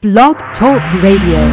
Blog Talk Radio.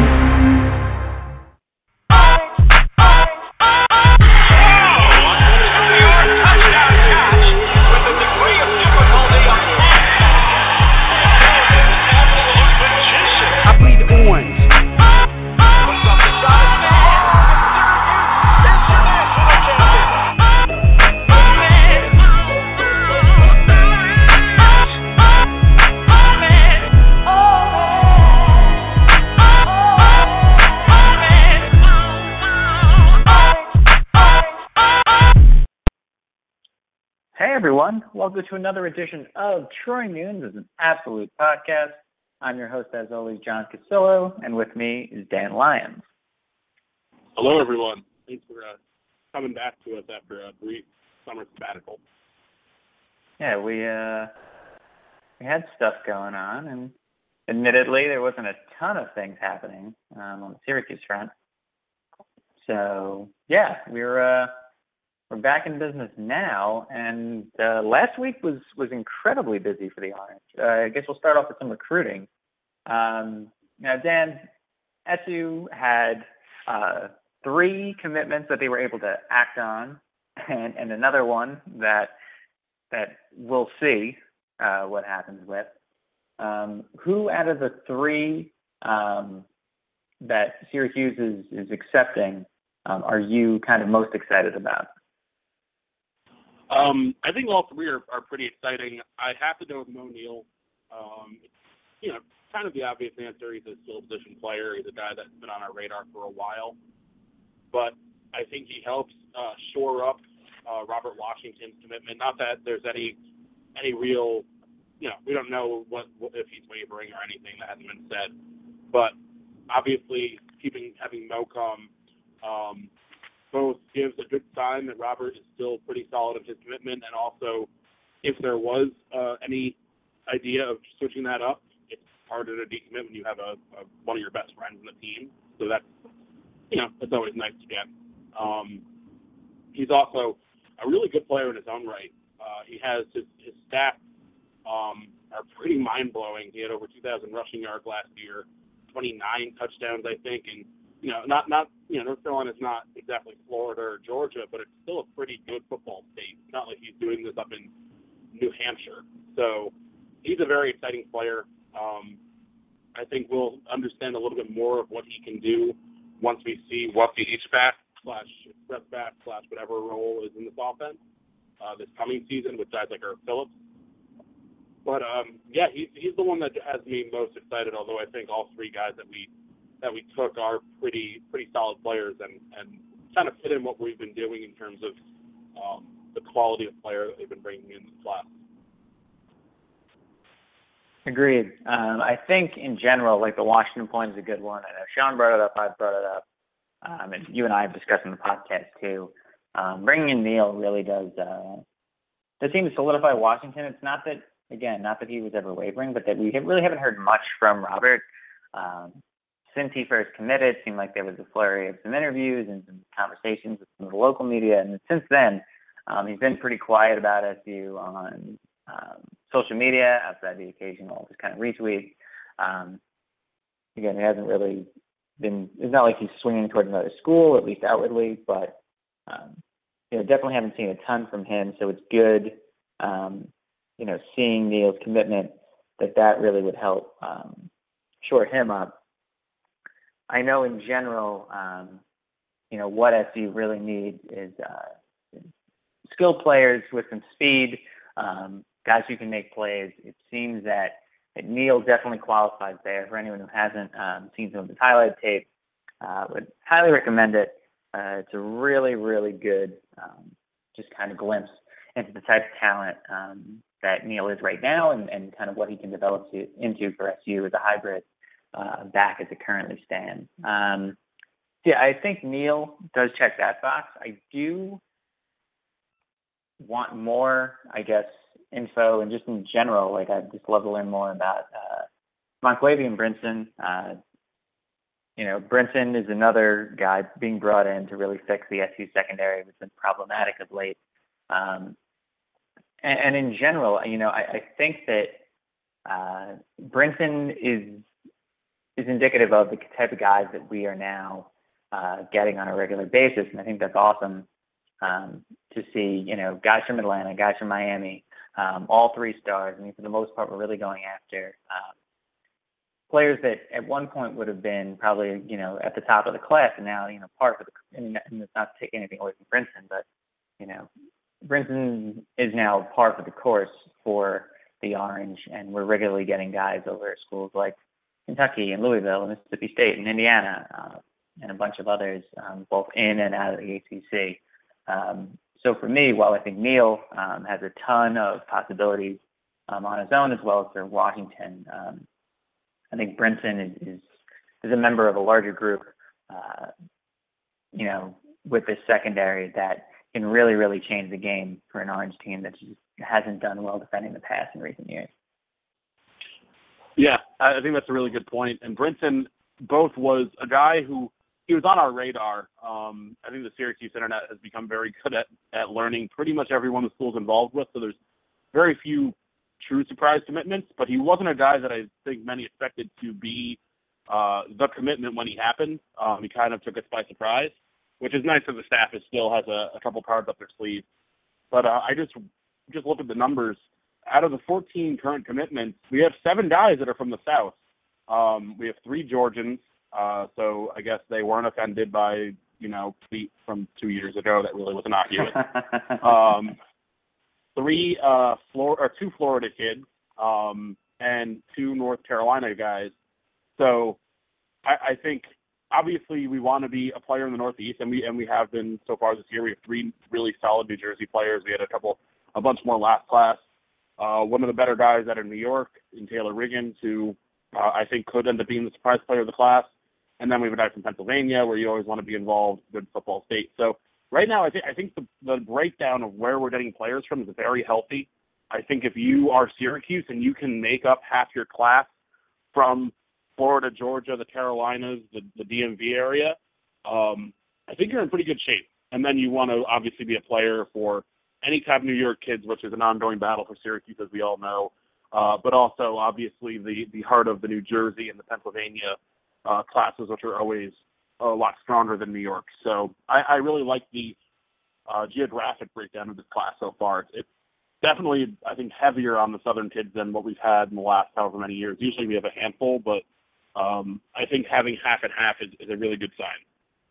Everyone, welcome to another edition of Troy Nunes is an Absolute Podcast. I'm your host, as always, John Casillo, and with me is Dan Lyons. Hello, everyone. Thanks for coming back to us after a brief summer sabbatical. Yeah, we had stuff going on, and admittedly, there wasn't a ton of things happening on the Syracuse front. So, yeah, we're back in business now, and last week was incredibly busy for the Orange. I guess we'll start off with some recruiting. Now, Dan, SU had 3 commitments that they were able to act on, and another one that we'll see what happens with. Who out of the 3 that Syracuse is accepting are you kind of most excited about? I think all 3 are pretty exciting. I have to go with Mo Neal. Kind of the obvious answer. He's a skill position player. He's a guy that's been on our radar for a while. But I think he helps shore up Robert Washington's commitment. Not that there's any real, we don't know what if he's wavering or anything that hasn't been said. But obviously, having Mo come both gives a good sign that Robert is still pretty solid in his commitment, and also if there was any idea of switching that up, it's harder to decommit when you have one of your best friends in the team. So that's always nice to get. He's also a really good player in his own right. He has his stats are pretty mind-blowing. He had over 2,000 rushing yards last year, 29 touchdowns, I think, and North Carolina's not exactly Florida or Georgia, but it's still a pretty good football state. It's not like he's doing this up in New Hampshire. So he's a very exciting player. I think we'll understand a little bit more of what he can do once we see what the H-back / press back / whatever role is in this offense this coming season with guys like Irv Phillips. But, he's the one that has me most excited, although I think all 3 guys that we took are pretty solid players and kind of fit in what we've been doing in terms of the quality of player that they've been bringing in the class. Agreed. I think in general, like the Washington point is a good one. I know Sean brought it up, I've brought it up, and you and I have discussed in the podcast too. Bringing in Neal really does seem to solidify Washington. It's not that he was ever wavering, but that we really haven't heard much from Robert. Since he first committed, it seemed like there was a flurry of some interviews and some conversations with some of the local media. And since then, he's been pretty quiet about SU on social media, outside the occasional just kind of retweet. Again, he hasn't really been, it's not like he's swinging towards another school, at least outwardly, but definitely haven't seen a ton from him. So it's good, seeing Neal's commitment, that really would help shore him up. I know in general, what SU really needs is skilled players with some speed, guys who can make plays. It seems that Neal definitely qualifies there. For anyone who hasn't seen some of his highlight tape, would highly recommend it. It's a really, really good just kind of glimpse into the type of talent that Neal is right now and kind of what he can develop into for SU as a hybrid back as it currently stands. I think Neal does check that box. I do want more, info and just in general. I'd just love to learn more about Montclavian Brinson. Brinson is another guy being brought in to really fix the SU secondary, which has been problematic of late. And in general, I think that Brinson is indicative of the type of guys that we are now getting on a regular basis, and I think that's awesome to see. Guys from Atlanta, guys from Miami, all 3 stars. I mean, for the most part, we're really going after players that at one point would have been probably at the top of the class, and now par for the. And it's not to take anything away from Princeton, but Princeton is now par for the course for the Orange, and we're regularly getting guys over at schools like Kentucky and Louisville and Mississippi State and Indiana and a bunch of others, both in and out of the ACC. So for me, while I think Neal has a ton of possibilities on his own as well as for Washington, I think Brinson is a member of a larger group, with this secondary that can really, really change the game for an Orange team that just hasn't done well defending the pass in recent years. Yeah, I think that's a really good point. And Brinson both was a guy who he was on our radar. I think the Syracuse internet has become very good at learning pretty much everyone the school's involved with. So there's very few true surprise commitments, but he wasn't a guy that I think many expected to be the commitment when he happened. He kind of took us by surprise, which is nice that the staff still has a couple cards up their sleeve. But I just looked at the numbers. Out of the 14 current commitments, we have 7 guys that are from the South. We have 3 Georgians, so I guess they weren't offended by, tweet from 2 years ago that really was innocuous. 2 Florida kids, and 2 North Carolina guys. So I think obviously we want to be a player in the Northeast, and we have been so far this year. We have 3 really solid New Jersey players. We had a bunch more last class. One of the better guys out of New York in Taylor Riggins, who I think could end up being the surprise player of the class. And then we have a guy from Pennsylvania, where you always want to be involved, good football state. So right now, I think the breakdown of where we're getting players from is very healthy. I think if you are Syracuse and you can make up half your class from Florida, Georgia, the Carolinas, the DMV area, I think you're in pretty good shape. And then you want to obviously be a player for any type of New York kids, which is an ongoing battle for Syracuse, as we all know, but also obviously the heart of the New Jersey and the Pennsylvania classes, which are always a lot stronger than New York. So I really like the geographic breakdown of this class so far. It's definitely, I think, heavier on the Southern kids than what we've had in the last however many years. Usually we have a handful, but I think having half and half is a really good sign.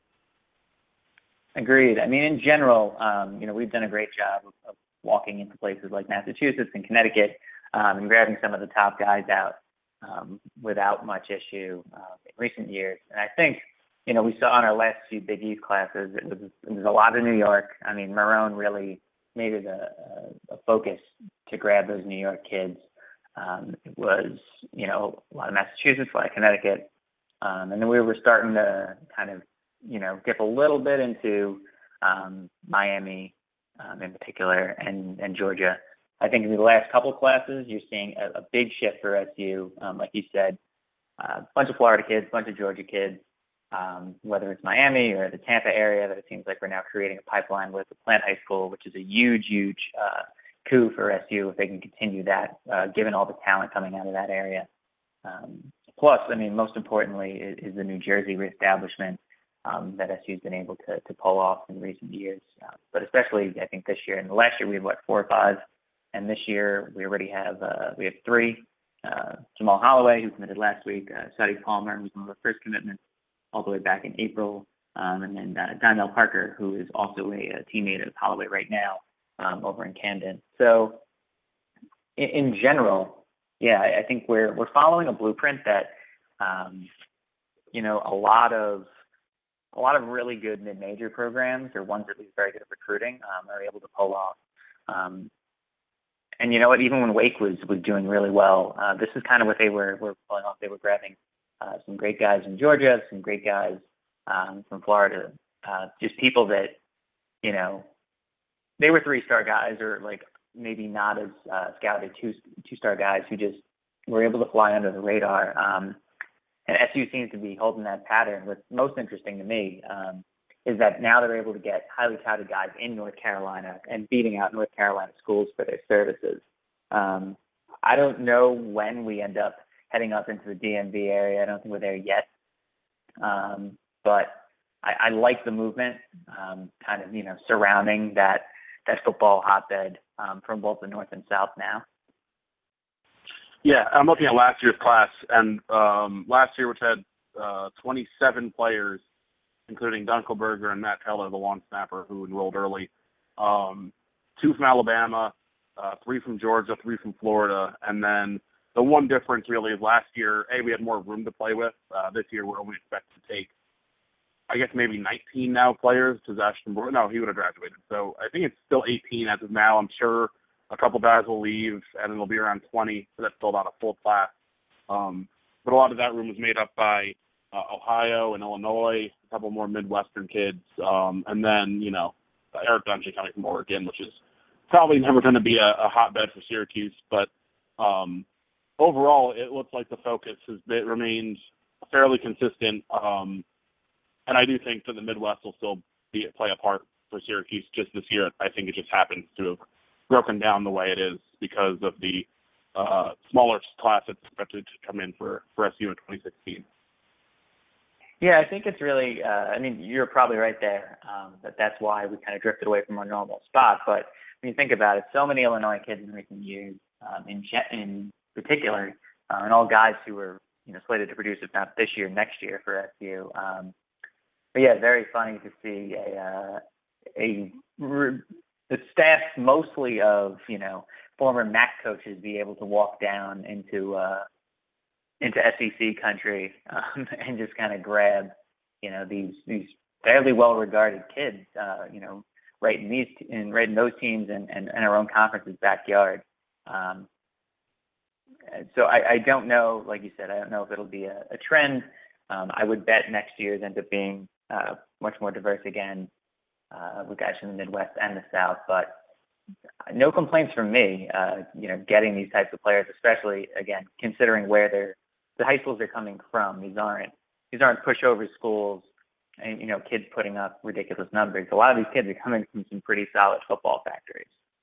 Agreed. I mean, in general, we've done a great job of walking into places like Massachusetts and Connecticut and grabbing some of the top guys out without much issue in recent years. And I think, we saw in our last few Big East classes, it was a lot of New York. I mean, Marone really made it a focus to grab those New York kids. It was, a lot of Massachusetts, a lot of Connecticut. And then we were starting to kind of, dip a little bit into Miami in particular and Georgia. I think in the last couple of classes, you're seeing a big shift for SU. Like you said, a bunch of Florida kids, a bunch of Georgia kids, whether it's Miami or the Tampa area, that it seems like we're now creating a pipeline with the Plant High School, which is a huge coup for SU if they can continue that, given all the talent coming out of that area. Plus, I mean, most importantly is the New Jersey reestablishment that SU's been able to pull off in recent years. But especially, I think this year. And last year we had, 4 or 5? And this year we already have 3. Jamal Holloway, who committed last week, Sadi Palmer, who's one of our first commitments all the way back in April, and then Donnell Parker, who is also a teammate of Holloway right now over in Camden. So in general, yeah, I think we're following a blueprint that, a lot of really good mid-major programs, or ones at least very good at recruiting, are able to pull off. And you know what? Even when Wake was doing really well, this is kind of what they were pulling off. They were grabbing some great guys in Georgia, some great guys from Florida, just people that, they were 3-star guys, or like maybe not as scouted 2-star guys who just were able to fly under the radar. And SU seems to be holding that pattern. What's most interesting to me is that now they're able to get highly touted guys in North Carolina and beating out North Carolina schools for their services. I don't know when we end up heading up into the DMV area. I don't think we're there yet. But I like the movement, kind of, surrounding that football hotbed from both the North and South now. Yeah, I'm looking at last year's class, and last year, which had 27 players, including Dunkelberger and Matt Teller, the long snapper who enrolled early, 2 from Alabama, 3 from Georgia, 3 from Florida, and then the one difference really is last year, we had more room to play with. This year, we're only expected to take, I guess, maybe 19 now players. No, he would have graduated. So I think it's still 18 as of now. I'm sure a couple guys will leave, and it'll be around 20, so that's still not a full class. But a lot of that room was made up by Ohio and Illinois, a couple more Midwestern kids, and then, Eric Dungy coming from Oregon, which is probably never going to be a hotbed for Syracuse. But overall, it looks like the focus has remained fairly consistent. And I do think that the Midwest will still play a part for Syracuse just this year. I think it just happens to have broken down the way it is because of the smaller class that's expected to come in for SU in 2016. Yeah, I think it's really, you're probably right there, that's why we kind of drifted away from our normal spot. But when you think about it, so many Illinois kids in recent years, in particular, and all guys who were, slated to produce, if not this year, next year for SU. But yeah, very funny to see the staff mostly of, former MAC coaches be able to walk down into SEC country and just kind of grab, these fairly well-regarded kids, right in those teams and our own conference's backyard. So I don't know, like you said, I don't know if it'll be a trend. I would bet next year's ends up being much more diverse again, with guys from the Midwest and the South, but no complaints from me, getting these types of players, especially, again, considering where the high schools they're coming from. These aren't pushover schools and, kids putting up ridiculous numbers. A lot of these kids are coming from some pretty solid football factories.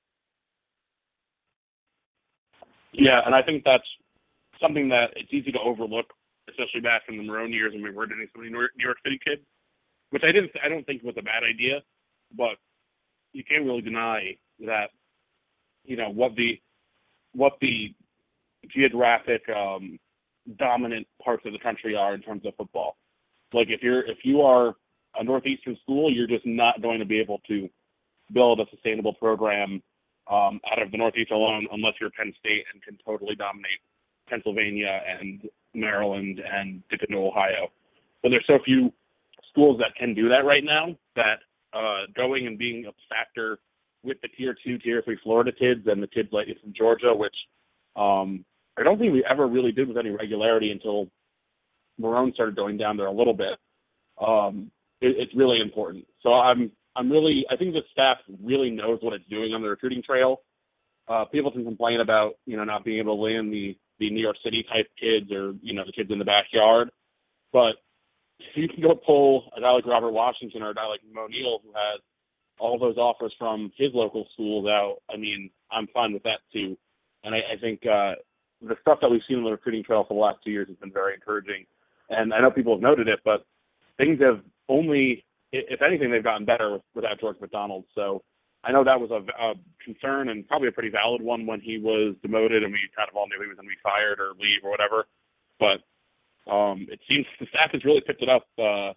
Yeah, and I think that's something that it's easy to overlook, especially back in the Marone years when we were doing so many New York City kids, which I don't think was a bad idea, but you can't really deny that, what the geographic dominant parts of the country are in terms of football. Like if you are a Northeastern school, you're just not going to be able to build a sustainable program out of the Northeast alone unless you're Penn State and can totally dominate Pennsylvania and Maryland and dip into Ohio. But there's so few schools that can do that right now that going and being a factor with the Tier 2, Tier 3 Florida kids and the kids like from Georgia, which I don't think we ever really did with any regularity until Marone started going down there a little bit. It's really important. So I think the staff really knows what it's doing on the recruiting trail. People can complain about, not being able to land the New York City type kids or, the kids in the backyard. But if you can go pull a guy like Robert Washington or a guy like Mo Neal who has all those offers from his local schools out, I'm fine with that too. And I think the stuff that we've seen on the recruiting trail for the last 2 years has been very encouraging. And I know people have noted it, but things have only, if anything, they've gotten better without George McDonald. So I know that was a concern and probably a pretty valid one when he was demoted and we kind of all knew he was going to be fired or leave or whatever. But it seems the staff has really picked it up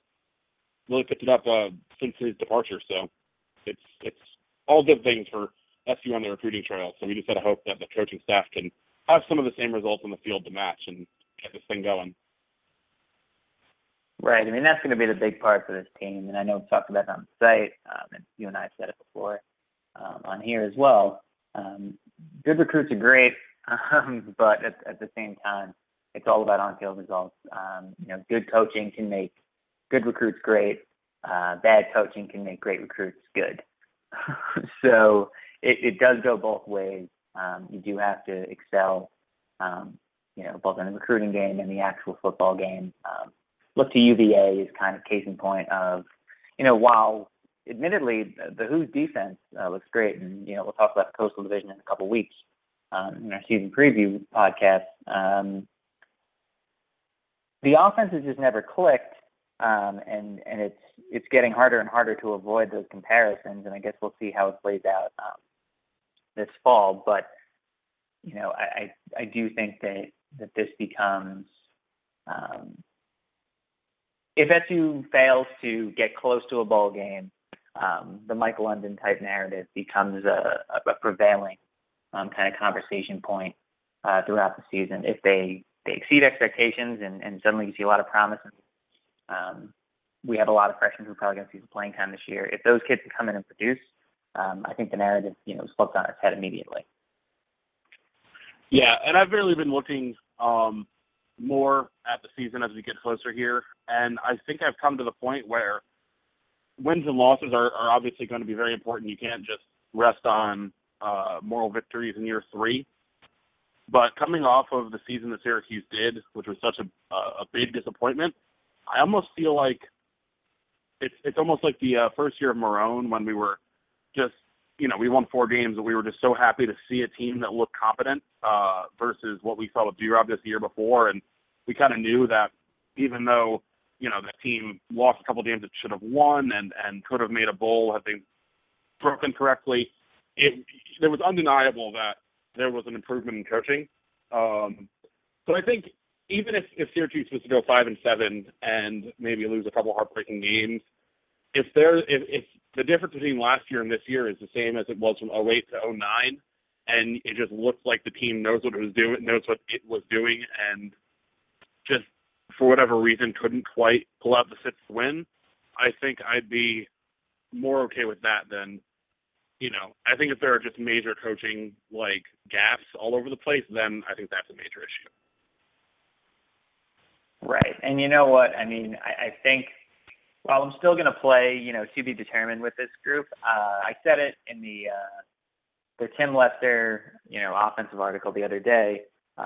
since his departure. So it's all good things for SU on the recruiting trail. So we just got to hope that the coaching staff can have some of the same results on the field to match and get this thing going. Right. That's going to be the big part for this team. And I know we've talked about it on the site, and you and I have said it before on here as well. Good recruits are great, but at the same time, it's all about on-field results. Good coaching can make good recruits great. Bad coaching can make great recruits good. So it does go both ways. You do have to excel, both in the recruiting game and the actual football game. Look to UVA is kind of case in point of, while admittedly the Who's defense looks great, and we'll talk about the Coastal Division in a couple of weeks in our season preview podcast. the offense has just never clicked, and it's getting harder and harder to avoid those comparisons. And I guess we'll see how it plays out this fall. But I do think that this becomes, if SU fails to get close to a bowl game, the Mike London type narrative becomes a prevailing kind of conversation point throughout the season. If they exceed expectations and suddenly you see a lot of promise, and we have a lot of freshmen who are probably going to see some playing time this year. If those kids can come in and produce, I think the narrative, is flipped on its head immediately. Yeah, and I've really been looking more at the season as we get closer here, and I think I've come to the point where wins and losses are obviously going to be very important. You can't just rest on moral victories in year 3. But coming off of the season that Syracuse did, which was such a big disappointment, I almost feel like it's almost like the first year of Marone when we were just, we won 4 games, and we were just so happy to see a team that looked competent versus what we saw with B-Rob this year before. And we kind of knew that even though, the team lost a couple of games it should have won and could have made a bowl had they broken correctly, there was undeniable that there was an improvement in coaching. But I think even if Syracuse was to go 5-7 and maybe lose a couple heartbreaking games, if the difference between last year and this year is the same as it was from 2008 to 2009, and it just looks like the team knows what it was doing, and just for whatever reason couldn't quite pull out the 6th win, I think I'd be more okay with that than, I think if there are just major coaching gaps all over the place, then I think that's a major issue. Right. And you know what? I mean, I think while I'm still going to play, to be determined with this group, I said it in the Tim Lester, offensive article the other day,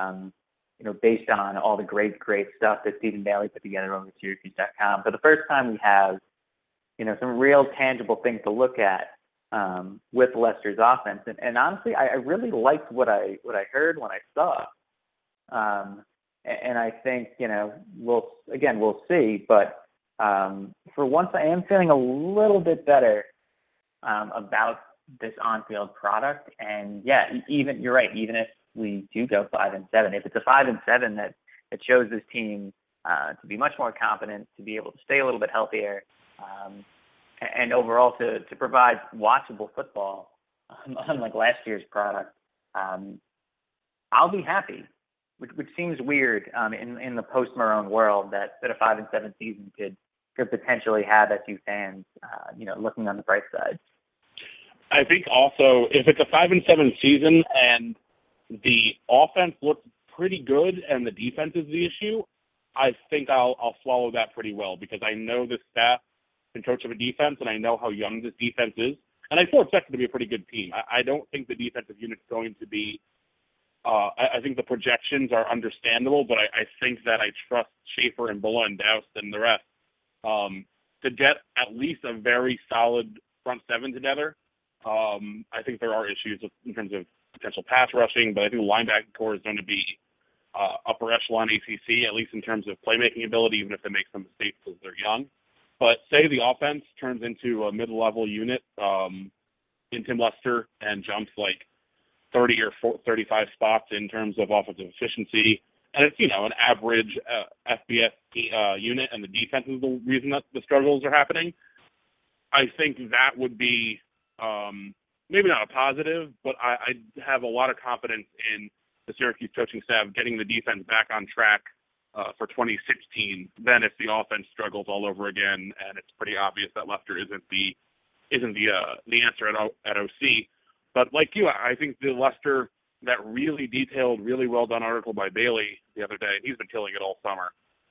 based on all the great stuff that Stephen Bailey put together over at Syracuse.com. For the first time, we have, some real tangible things to look at with Lester's offense. And honestly, I really liked what I heard when I saw. And I think, we'll see. But for once, I am feeling a little bit better about this on-field product. And yeah, you're right. Even if we do go 5-7, if it's a 5-7 that shows this team to be much more confident, to be able to stay a little bit healthier, and overall to provide watchable football, unlike last year's product, I'll be happy. Which seems weird in the post-Marone world that a 5-7 season could potentially have SU fans, looking on the bright side. I think also if it's a 5-7 season and the offense looks pretty good and the defense is the issue, I think I'll swallow that pretty well because I know the staff can coach of a defense and I know how young this defense is, and I still expect it to be a pretty good team. I don't think the defensive unit's going to be. I think the projections are understandable, but I think that I trust Schaefer and Bulla and Doust and the rest to get at least a very solid front 7 together. I think there are issues in terms of potential pass rushing, but I think the linebacker core is going to be upper echelon ACC, at least in terms of playmaking ability, even if they make some mistakes because they're young. But say the offense turns into a mid-level unit in Tim Lester and jumps 30 or 35 spots in terms of offensive efficiency, and it's, an average FBS unit, and the defense is the reason that the struggles are happening, I think that would be maybe not a positive, but I have a lot of confidence in the Syracuse coaching staff getting the defense back on track for 2016 than if the offense struggles all over again, and it's pretty obvious that Lester isn't the answer at OC. But like you, I think the Lester, that really detailed, really well-done article by Bailey the other day, he's been killing it all summer,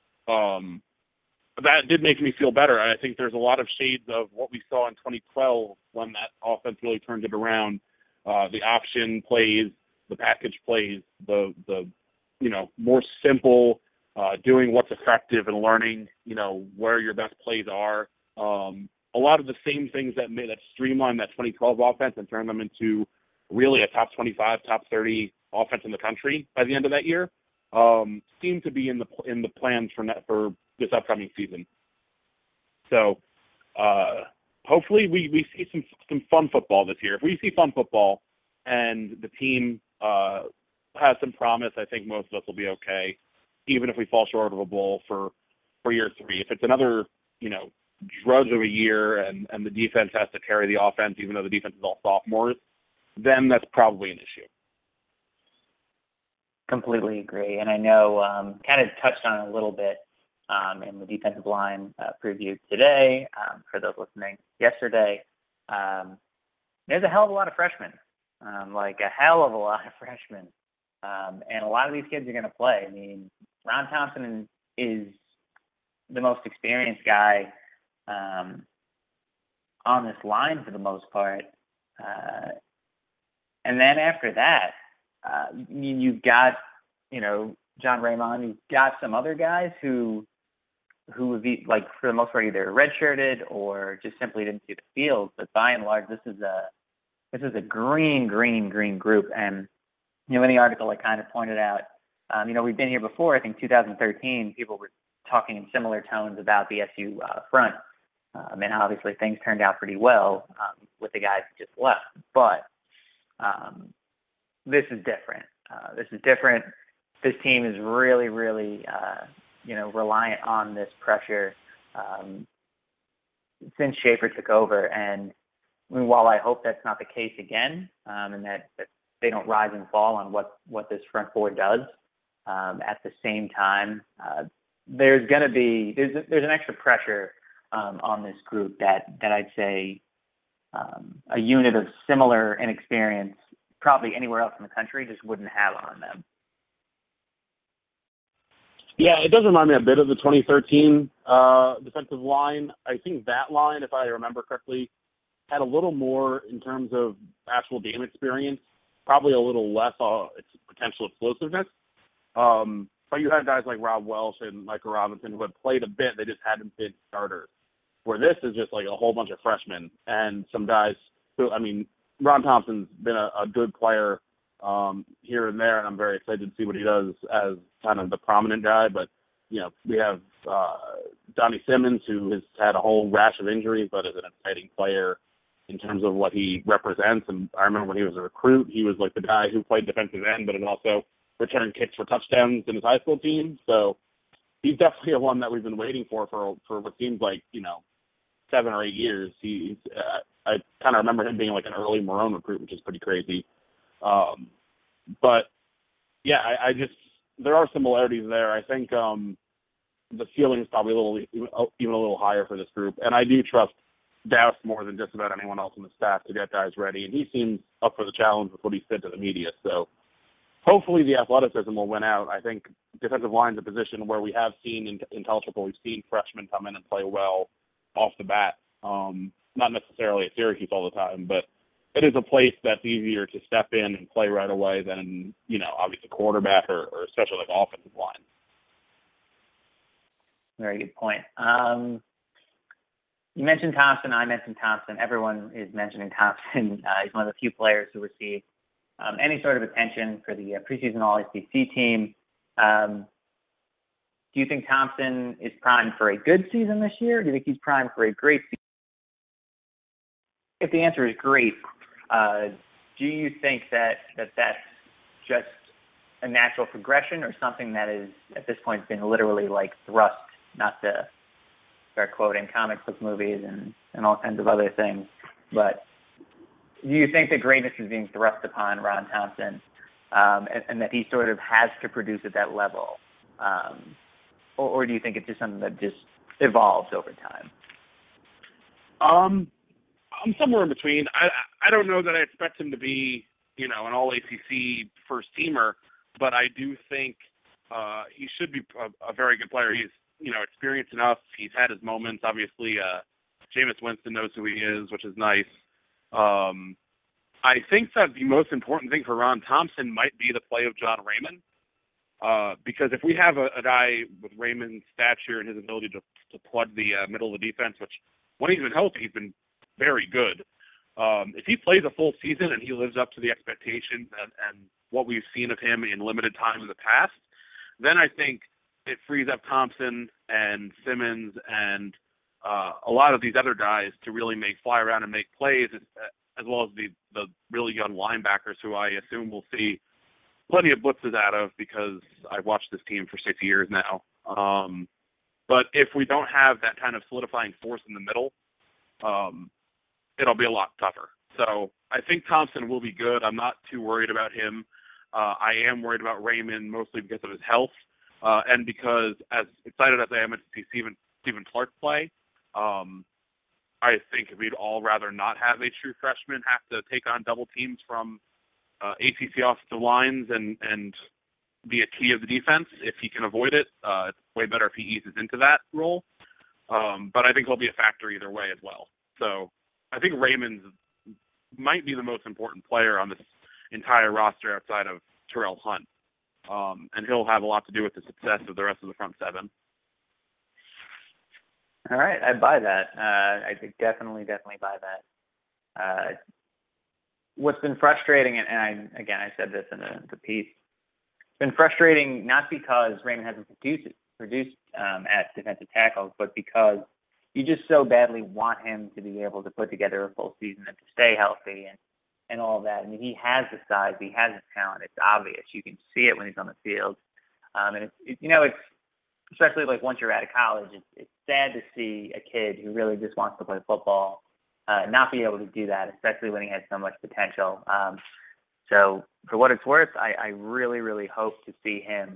that did make me feel better. I think there's a lot of shades of what we saw in 2012 when that offense really turned it around. The option plays, the package plays, the more simple, doing what's effective and learning, where your best plays are. A lot of the same things that streamlined that 2012 offense and turned them into really a top 25, top 30 offense in the country by the end of that year. seem to be in the plans for this upcoming season. So hopefully we see some fun football this year. If we see fun football and the team has some promise, I think most of us will be okay, even if we fall short of a bowl for year 3. If it's another, drudge of a year and the defense has to carry the offense, even though the defense is all sophomores, then that's probably an issue. Completely agree. And I know kind of touched on it a little bit in the defensive line preview today. For those listening yesterday, there's a hell of a lot of freshmen, like a hell of a lot of freshmen. And a lot of these kids are going to play. I mean, Ron Thompson is the most experienced guy on this line for the most part. And then after that, you've got, John Raymond, you've got some other guys who would be, like, for the most part, either redshirted or just simply didn't see the field. But by and large, this is a green group. And, in the article I kind of pointed out, we've been here before. I think 2013, people were talking in similar tones about the SU front. And obviously things turned out pretty well with the guys who just left. But this is different. This team is really, really, reliant on this pressure since Schaefer took over. And while I hope that's not the case again, and that they don't rise and fall on what this front four does, at the same time, there's going to be there's an extra pressure on this group that I'd say a unit of similar inexperience probably anywhere else in the country just wouldn't have on them. Yeah, it does remind me a bit of the 2013 defensive line. I think that line, if I remember correctly, had a little more in terms of actual game experience, probably a little less its potential explosiveness. But you had guys like Rob Welsh and Micah Robinson who had played a bit. They just hadn't been starters. Where this is just like a whole bunch of freshmen and some guys who, Ron Thompson's been a good player here and there, and I'm very excited to see what he does as kind of the prominent guy. But, we have Donnie Simmons, who has had a whole rash of injuries, but is an exciting player in terms of what he represents. And I remember when he was a recruit, he was like the guy who played defensive end, but had also returned kicks for touchdowns in his high school team. So he's definitely a one that we've been waiting for what seems like, 7 or 8 years. I kind of remember him being like an early Marone recruit, which is pretty crazy. But yeah, I just, there are similarities there. I think the ceiling is probably even a little higher for this group. And I do trust Dallas more than just about anyone else on the staff to get guys ready. And he seems up for the challenge with what he said to the media. So hopefully the athleticism will win out. I think defensive line's a position where we have seen in college football, we've seen freshmen come in and play well off the bat. Not necessarily at Syracuse all the time, but it is a place that's easier to step in and play right away than, obviously quarterback or especially like offensive line. Very good point. You mentioned Thompson. I mentioned Thompson. Everyone is mentioning Thompson. He's one of the few players who received any sort of attention for the preseason All-ACC team. Do you think Thompson is primed for a good season this year? Or do you think he's primed for a great season? If the answer is great, do you think that that's just a natural progression or something that is at this point been literally like thrust, not to start quoting comic book movies and all kinds of other things, but do you think that greatness is being thrust upon Ron Thompson and that he sort of has to produce at that level? Or do you think it's just something that just evolves over time? I'm somewhere in between. I don't know that I expect him to be, an all-ACC first teamer, but I do think he should be a very good player. He's, experienced enough. He's had his moments. Obviously, Jameis Winston knows who he is, which is nice. I think that the most important thing for Ron Thompson might be the play of John Raymond, because if we have a guy with Raymond's stature and his ability to plug the middle of the defense, which when he's been healthy, he's been very good. If he plays a full season and he lives up to the expectations and what we've seen of him in limited time in the past, then I think it frees up Thompson and Simmons and a lot of these other guys to really fly around and make plays, as well as the really young linebackers who I assume we'll see plenty of blitzes out of because I've watched this team for 6 years now. But if we don't have that kind of solidifying force in the middle, it'll be a lot tougher. So I think Thompson will be good. I'm not too worried about him. I am worried about Raymond mostly because of his health and because as excited as I am to see Stephen Clark play, I think we'd all rather not have a true freshman have to take on double teams from ACC offensive lines and be a key of the defense if he can avoid it. It's way better if he eases into that role. But I think he'll be a factor either way as well. So I think Raymond might be the most important player on this entire roster outside of Terrell Hunt. And he'll have a lot to do with the success of the rest of the front seven. All right, I buy that. I think definitely buy that. What's been frustrating, and I said this in the piece, it's been frustrating not because Raymond hasn't produced at defensive tackles, but because you just so badly want him to be able to put together a full season and to stay healthy and all of that. I mean, he has the size, he has the talent. It's obvious. You can see it when he's on the field. And it's especially like once you're out of college, it's sad to see a kid who really just wants to play football not be able to do that, especially when he has so much potential. So for what it's worth, I really, really hope to see him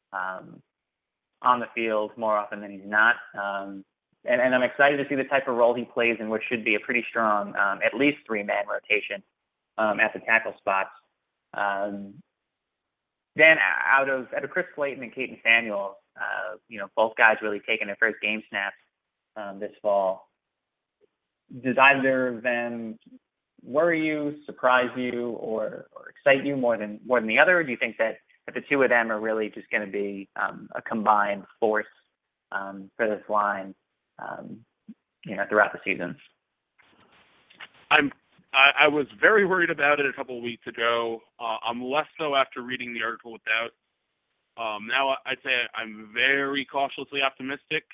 on the field more often than he's not. And I'm excited to see the type of role he plays in what should be a pretty strong, at least three-man rotation at the tackle spots. Then out of Chris Slayton and Caden Samuel, both guys really taking their first game snaps this fall. Does either of them worry you, surprise you, or excite you more than the other? Or do you think that the two of them are really just going to be a combined force for this line, throughout the season? I was very worried about it a couple of weeks ago. I'm less so after reading the article with Doubt. Now I'd say I'm very cautiously optimistic.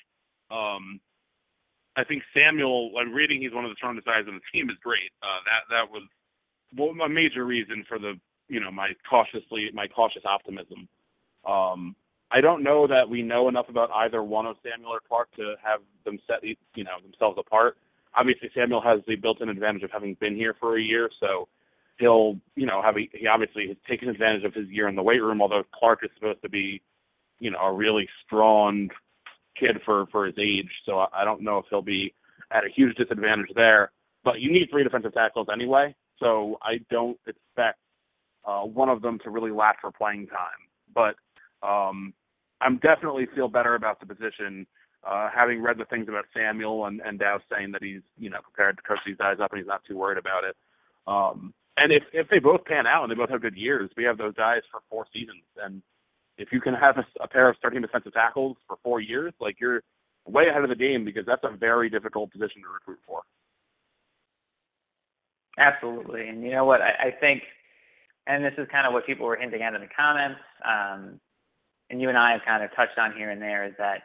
I think Samuel, when reading he's one of the strongest guys on the team, is great. That was a major reason for my cautious optimism. I don't know that we know enough about either one of Samuel or Clark to have them set themselves apart. Obviously, Samuel has the built-in advantage of having been here for a year, so he'll he obviously has taken advantage of his year in the weight room. Although Clark is supposed to be a really strong kid for his age, so I don't know if he'll be at a huge disadvantage there. But you need three defensive tackles anyway, so I don't expect one of them to really last for playing time. But I'm definitely feel better about the position, having read the things about Samuel and Dow saying that he's prepared to coach these guys up and he's not too worried about it. And if they both pan out and they both have good years, we have those guys for 4 seasons. And if you can have a pair of starting defensive tackles for 4 years, you're way ahead of the game, because that's a very difficult position to recruit for. Absolutely. And you know what, I think, and this is kind of what people were hinting at in the comments, and you and I have kind of touched on here and there, is that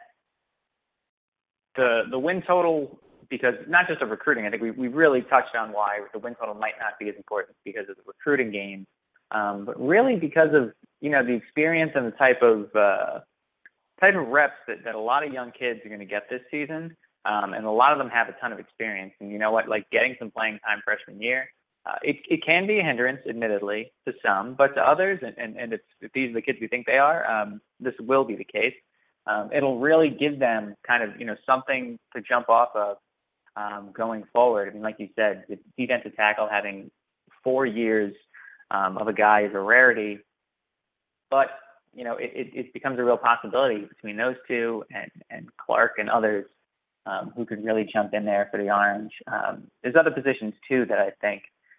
the win total, because not just of recruiting, I think we really touched on why the win total might not be as important because of the recruiting game, but really because of the experience and the type of reps that a lot of young kids are going to get this season, and a lot of them have a ton of experience. And you know what, getting some playing time freshman year, it can be a hindrance, admittedly, to some, but to others, and if these are the kids we think they are, this will be the case. It'll really give them kind of, something to jump off of going forward. I mean, like you said, the defensive tackle having 4 years of a guy is a rarity, but, it becomes a real possibility between those two and Clark and others who could really jump in there for the Orange. There's other positions, too, that I think,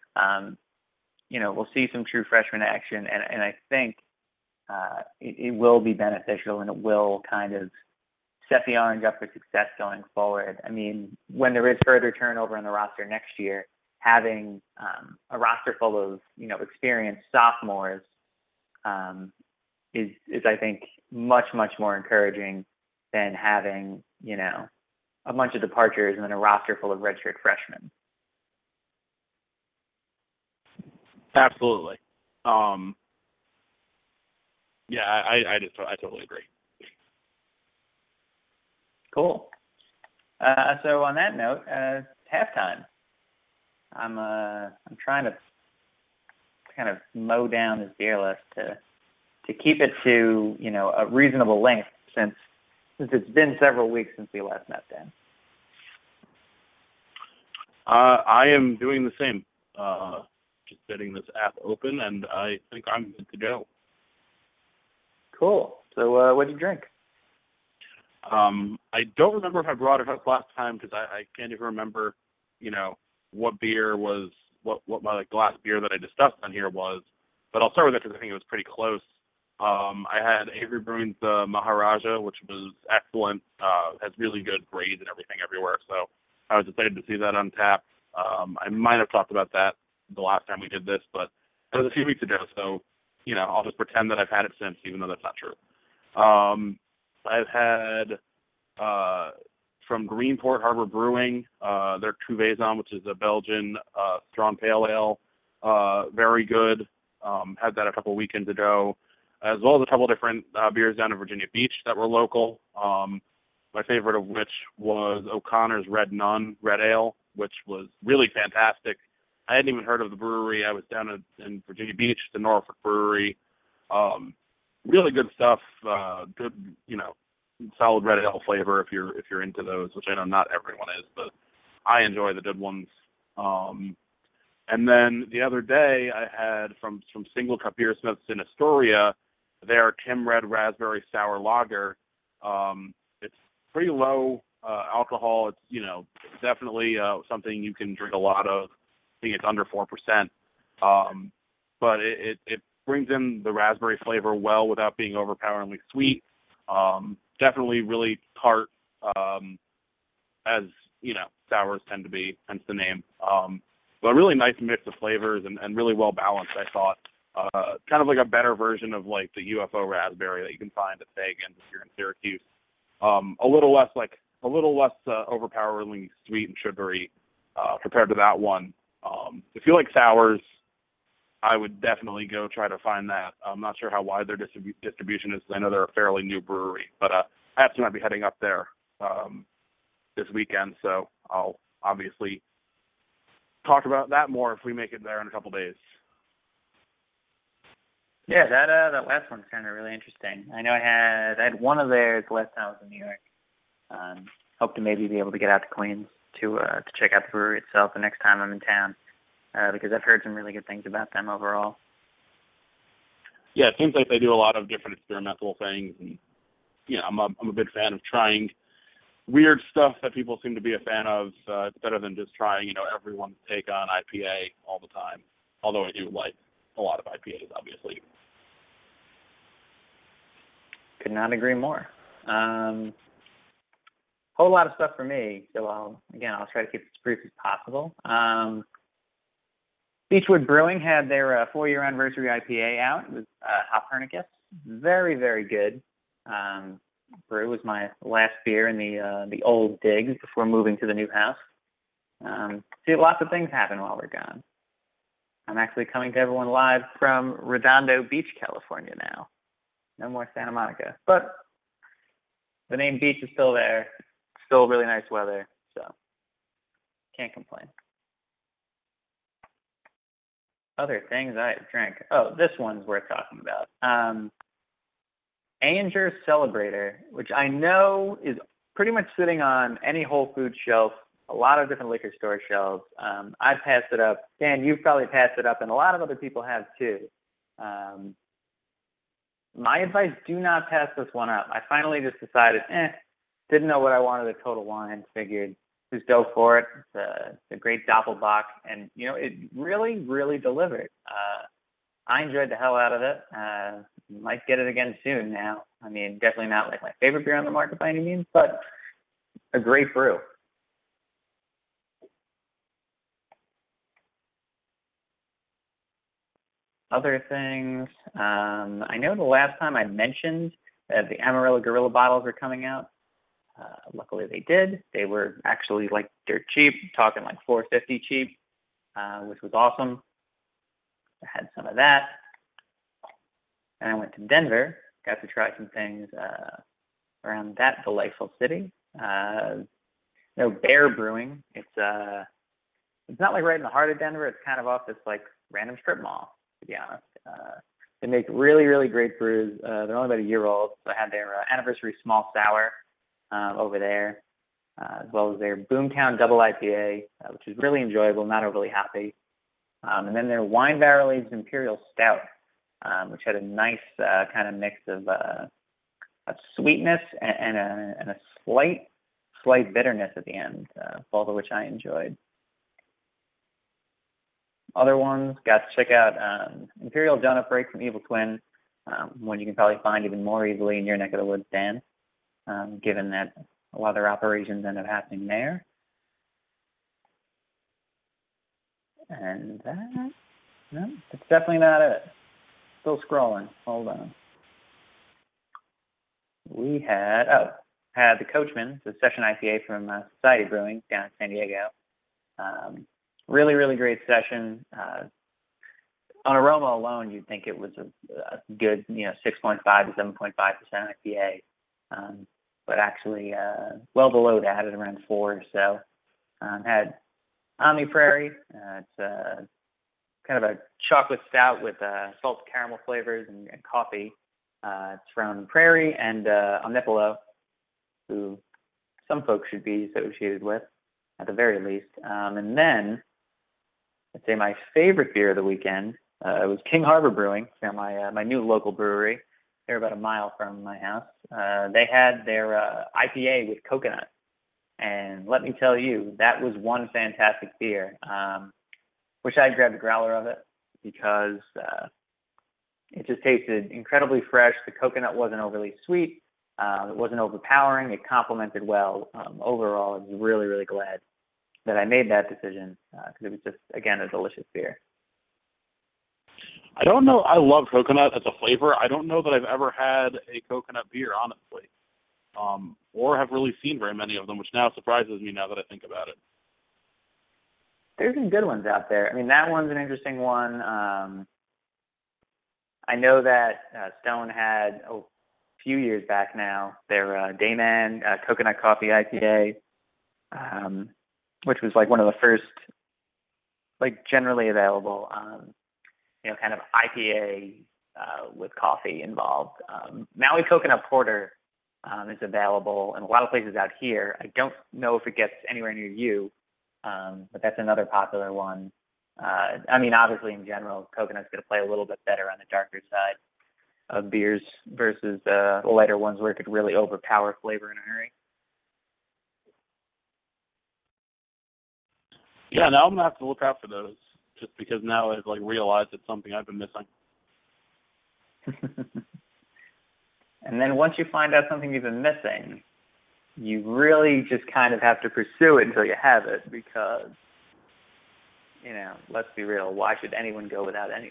we'll see some true freshman action, and I think it will be beneficial, and it will kind of set the Orange up for success going forward. I mean, when there is further turnover in the roster next year, having a roster full of, experienced sophomores, is I think much more encouraging than having a bunch of departures and then a roster full of redshirt freshmen. Absolutely. Yeah, I totally agree. Cool. So on that note, halftime. I'm trying to kind of mow down this beer list to keep it to a reasonable length since it's been several weeks since we last met, Dan. I am doing the same. Just getting this app open, and I think I'm good to go. Cool. So what did you drink? I don't remember if I brought it up last time because I can't even remember, what beer was, what my the last beer that I discussed on here was. But I'll start with it because I think it was pretty close. I had Avery Brewing's Maharaja, which was excellent. Has really good grades and everything everywhere. So I was excited to see that on tap. I might have talked about that the last time we did this, but it was a few weeks ago. So, I'll just pretend that I've had it since, even though that's not true. I've had from Greenport Harbor Brewing, their Cuvée, which is a Belgian strong pale ale. Very good. Had that a couple of weekends ago, as well as a couple of different beers down in Virginia Beach that were local. My favorite of which was O'Connor's Red Nun Red Ale, which was really fantastic. I hadn't even heard of the brewery. I was down in Virginia Beach, the Norfolk Brewery. Really good stuff. Good, solid red ale flavor if you're into those, which I know not everyone is, but I enjoy the good ones. And then the other day I had from Single Cup Beersmiths in Astoria, their Tim Red Raspberry Sour Lager. It's pretty low alcohol. It's definitely something you can drink a lot of. I think it's under 4%. But it brings in the raspberry flavor well without being overpoweringly sweet. Definitely really tart, as sours tend to be, hence the name. But a really nice mix of flavors and really well balanced, I thought. Kind of like a better version of like the UFO raspberry that you can find at Sagan's if you're in Syracuse. A little less overpoweringly sweet and sugary compared to that one. If you like sours, I would definitely go try to find that. I'm not sure how wide their distribution is. I know they're a fairly new brewery, but I actually might be heading up there this weekend, so I'll obviously talk about that more if we make it there in a couple days. Yeah, that last one sounded really interesting. I know I had one of theirs the last time I was in New York. Hope to maybe be able to get out to Queens to check out the brewery itself the next time I'm in town, because I've heard some really good things about them overall. Yeah, it seems like they do a lot of different experimental things, and I'm a big fan of trying weird stuff that people seem to be a fan of. It's better than just trying everyone's take on IPA all the time. Although I do like a lot of IPAs, obviously. Could not agree more. Whole lot of stuff for me, so I'll try to keep it as brief as possible. Beechwood Brewing had their 4-year anniversary IPA out. It was Hoppernicus. Very, very good. Brew was my last beer in the old digs before moving to the new house. See, lots of things happen while we're gone. I'm actually coming to everyone live from Redondo Beach, California now. No more Santa Monica. But the name beach is still there. Still really nice weather, so can't complain. Other things I drank. Oh, this one's worth talking about. Anger Celebrator, which I know is pretty much sitting on any Whole Foods shelf, a lot of different liquor store shelves. I've passed it up. Dan, you've probably passed it up, and a lot of other people have too. My advice, do not pass this one up. I finally just decided, didn't know what I wanted at Total Wine. Figured just go for it. It's a great Doppelbock, and it really, really delivered. I enjoyed the hell out of it. Might get it again soon now. I mean, definitely not like my favorite beer on the market by any means, but a great brew. Other things, I know the last time I mentioned that the Amarillo Gorilla bottles were coming out. Luckily they did. They were actually like dirt cheap, talking like $4.50 cheap, which was awesome. I had some of that. And I went to Denver, got to try some things around that delightful city. Bear Brewing. It's not like right in the heart of Denver. It's kind of off this like random strip mall, to be honest. They make really, really great brews. They're only about a year old. So I had their anniversary small sour over there, as well as their Boomtown Double IPA, which is really enjoyable, not overly hoppy. And then their Wine Barrel Aged Imperial Stout, which had a nice kind of mix of sweetness and a slight bitterness at the end, both of which I enjoyed. Other ones, got to check out Imperial Donut Break from Evil Twin, one you can probably find even more easily in your neck of the woods, Dan, given that a lot of their operations end up happening there. And no, that's definitely not it. Still scrolling. Hold on. We had the Coachman, the Session IPA from Society Brewing down in San Diego. Really, really great session. On aroma alone, you'd think it was a good, 6.5 to 7.5% IPA, but actually well below that at around 4 or so. Had Omni Prairie. It's kind of a chocolate stout with salted caramel flavors and coffee. It's from Prairie and Omnipolo, who some folks should be associated with, at the very least. And then, I'd say my favorite beer of the weekend was King Harbor Brewing, my new local brewery. They're about a mile from my house. They had their IPA with coconut. And let me tell you, that was one fantastic beer. Wish I'd grabbed a growler of it because it just tasted incredibly fresh. The coconut wasn't overly sweet. It wasn't overpowering. It complemented well. Overall, I was really, really glad that I made that decision because it was just, again, a delicious beer. I don't know. I love coconut as a flavor. I don't know that I've ever had a coconut beer, honestly, or have really seen very many of them, which now surprises me now that I think about it. There's some good ones out there. I mean, that one's an interesting one. I know that Stone had a few years back now their Dayman Coconut Coffee IPA, which was like one of the first, like generally available, kind of IPA with coffee involved. Maui Coconut Porter is available in a lot of places out here. I don't know if it gets anywhere near you, but that's another popular one. I mean, obviously, in general, coconut's going to play a little bit better on the darker side of beers versus the lighter ones where it could really overpower flavor in a hurry. Yeah, now I'm going to have to look out for those just because now I've realized it's something I've been missing. And then once you find out something you've been missing, you really just kind of have to pursue it until you have it because, let's be real, why should anyone go without anything?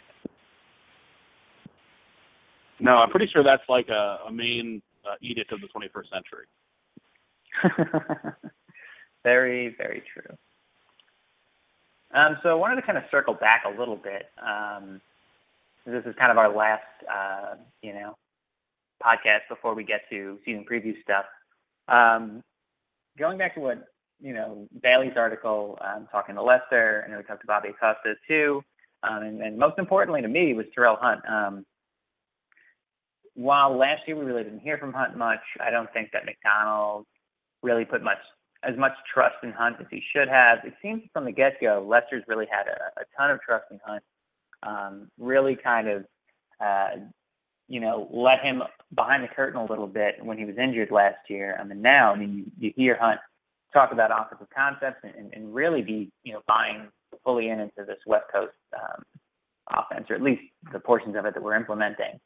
No, I'm pretty sure that's like a main edict of the 21st century. Very, very true. So I wanted to kind of circle back a little bit. This is kind of our last, podcast before we get to season preview stuff. Going back to what, Bailey's article, talking to Lester, and we talked to Bobby Acosta too, and most importantly to me was Terrell Hunt. While last year we really didn't hear from Hunt much, I don't think that McDonald really put as much trust in Hunt as he should have. It seems from the get-go, Lester's really had a ton of trust in Hunt, really kind of, let him behind the curtain a little bit when he was injured last year. Now, you hear Hunt talk about offensive concepts and really be, buying fully into this West Coast offense, or at least the portions of it that we're implementing.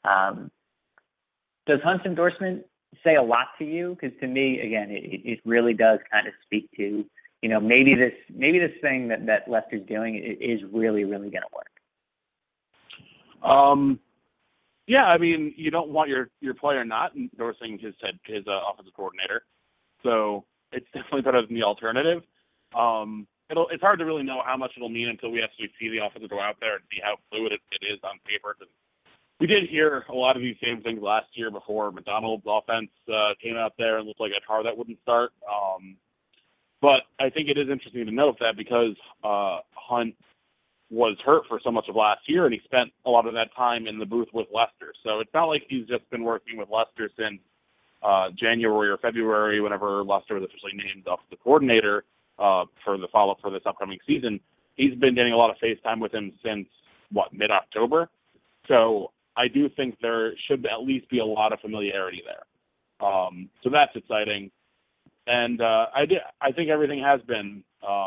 Does Hunt's endorsement say a lot to you? Because to me, again, it really does kind of speak to, maybe this thing that Lester's doing is really, really going to work. Yeah, I mean, you don't want your player not endorsing his offensive coordinator, so it's definitely better than the alternative. It's hard to really know how much it'll mean until we actually see the offense go out there and see how fluid it is on paper. We did hear a lot of these same things last year before McDonald's offense came out there and looked like a car that wouldn't start. But I think it is interesting to note that because Hunt was hurt for so much of last year, and he spent a lot of that time in the booth with Lester. So it's not like he's just been working with Lester since January or February, whenever Lester was officially named offensive coordinator for the follow-up for this upcoming season. He's been getting a lot of face time with him since, mid-October? So I do think there should at least be a lot of familiarity there. So that's exciting. And I think everything has been,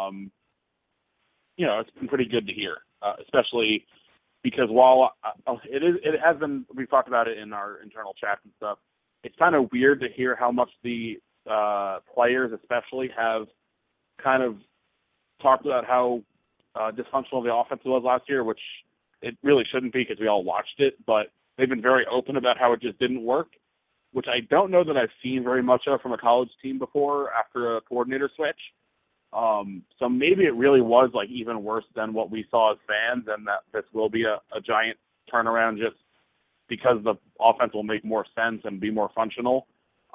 it's been pretty good to hear, especially because while it has been, we've talked about it in our internal chats and stuff, it's kind of weird to hear how much the players especially have kind of talked about how dysfunctional the offense was last year, which it really shouldn't be because we all watched it, but they've been very open about how it just didn't work, which I don't know that I've seen very much of from a college team before after a coordinator switch. So maybe it really was even worse than what we saw as fans, and that this will be a giant turnaround just because the offense will make more sense and be more functional.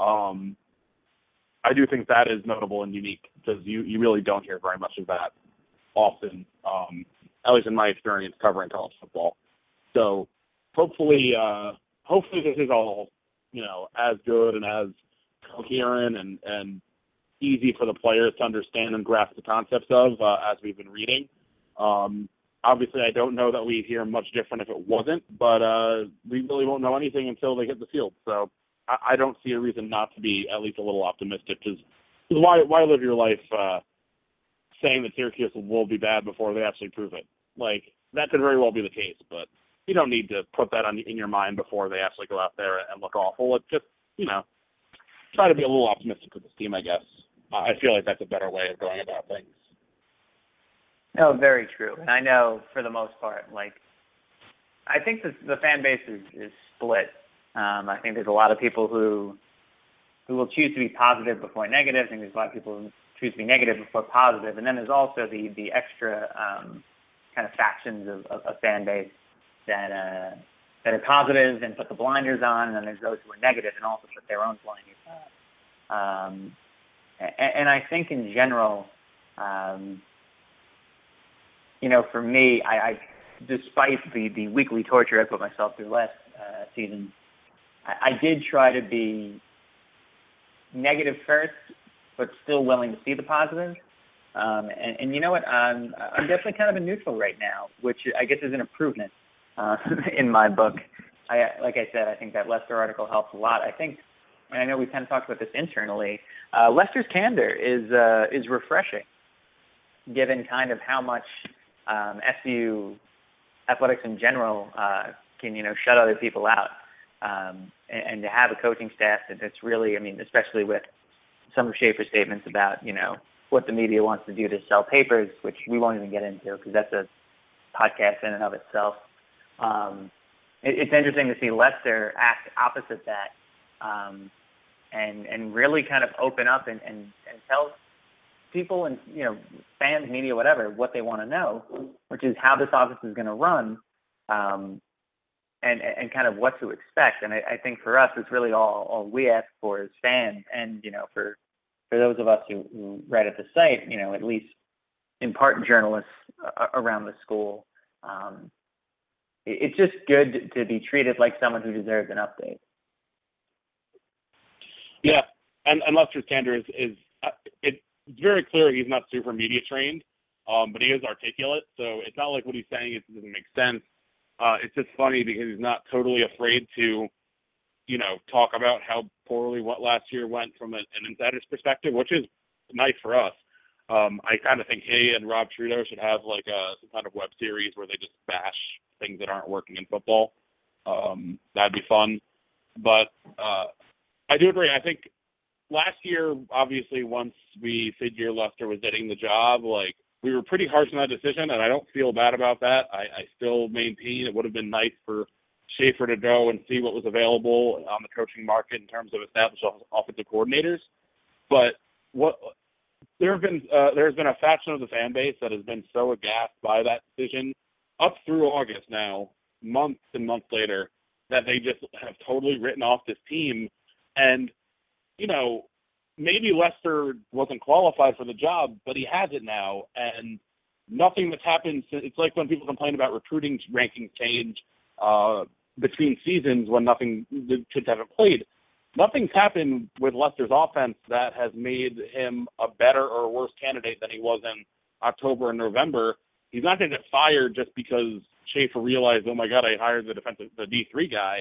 I do think that is notable and unique because you really don't hear very much of that often, at least in my experience covering college football. So hopefully this is all, as good and as coherent and easy for the players to understand and grasp the concepts of as we've been reading. Obviously, I don't know that we'd hear much different if it wasn't, but we really won't know anything until they hit the field. So I don't see a reason not to be at least a little optimistic, because why live your life saying that Syracuse will be bad before they actually prove it? That could very well be the case, but you don't need to put that in your mind before they actually go out there and look awful. It's just, try to be a little optimistic with this team, I guess. I feel like that's a better way of going about things. No, very true. And I know for the most part, I think the fan base is split. I think there's a lot of people who will choose to be positive before negative. I think there's a lot of people who choose to be negative before positive. And then there's also the extra kind of factions of fan base that are positive and put the blinders on, and then there's those who are negative and also put their own blinders on. And I think in general, for me, I despite the weekly torture I put myself through last season, I did try to be negative first, but still willing to see the positive. And you know what? I'm definitely kind of a neutral right now, which I guess is an improvement in my book. Like I said, I think that Lester article helps a lot. I think, and I know we've kind of talked about this internally, Lester's candor is refreshing, given kind of how much SU athletics in general can shut other people out, and to have a coaching staff that's really, especially with some of Schaefer's statements about what the media wants to do to sell papers, which we won't even get into because that's a podcast in and of itself. It's interesting to see Lester act opposite that, and really kind of open up and tell people and fans, media, whatever, what they want to know, which is how this office is going to run, and kind of what to expect. And I think for us, it's really all we ask for as fans, and for those of us who write at the site, at least in part journalists around the school. It's just good to be treated like someone who deserves an update. Yeah, and Lester's candor is it's very clear he's not super media trained, but he is articulate. So it's not like what he's saying doesn't make sense. It's just funny because he's not totally afraid to, talk about how poorly what last year went from an insider's perspective, which is nice for us. I kind of think he and Rob Trudeau should have some kind of web series where they just bash things that aren't working in football. That'd be fun. But I do agree. I think last year, obviously, once we figured Lester was getting the job, we were pretty harsh on that decision, and I don't feel bad about that. I still maintain it would have been nice for Schaefer to go and see what was available on the coaching market in terms of established offensive coordinators. But there's been a faction of the fan base that has been so aghast by that decision up through August now, months and months later, that they just have totally written off this team. And, maybe Lester wasn't qualified for the job, but he has it now. And nothing that's happened, it's like when people complain about recruiting rankings change between seasons when the kids haven't played. Nothing's happened with Lester's offense that has made him a better or worse candidate than he was in October and November. He's not going to get fired just because Schaefer realized, oh my God, I hired the D3 guy.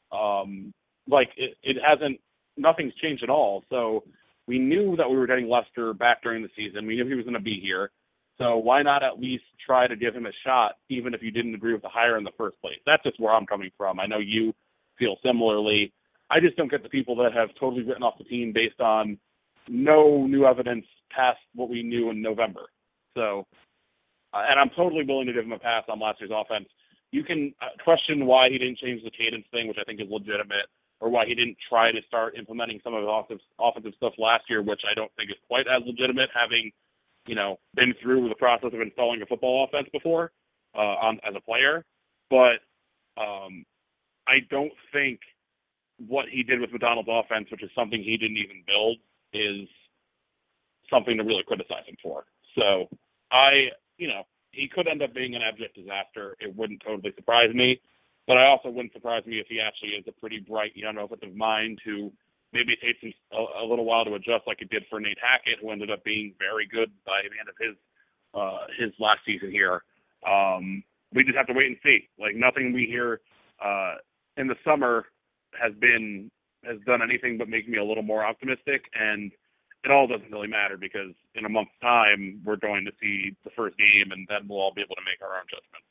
Nothing's changed at all. So we knew that we were getting Lester back during the season. We knew he was going to be here. So why not at least try to give him a shot, even if you didn't agree with the hire in the first place? That's just where I'm coming from. I know you feel similarly. I just don't get the people that have totally written off the team based on no new evidence past what we knew in November. So, and I'm totally willing to give him a pass on last year's offense. You can question why he didn't change the cadence thing, which I think is legitimate, or why he didn't try to start implementing some of the offensive stuff last year, which I don't think is quite as legitimate, having, been through the process of installing a football offense before as a player. But I don't think what he did with McDonald's offense, which is something he didn't even build, is something to really criticize him for. So he could end up being an abject disaster. It wouldn't totally surprise me. But I also wouldn't surprise me if he actually is a pretty bright young offensive mind who maybe takes him a little while to adjust, like it did for Nate Hackett, who ended up being very good by the end of his last season here. We just have to wait and see. Like, nothing we hear in the summer has done anything but make me a little more optimistic, and it all doesn't really matter because in a month's time we're going to see the first game, and then we'll all be able to make our own judgments.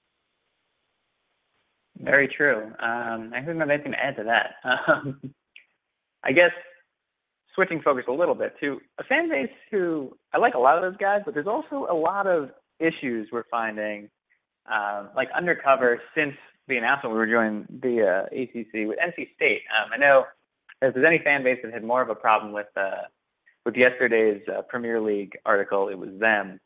Very true. I think there's anything to add to that. I guess switching focus a little bit to a fan base who I like a lot of those guys, but there's also a lot of issues we're finding, like undercover since the announcement we were joining the ACC with NC State. I know if there's any fan base that had more of a problem with yesterday's Premier League article, it was them.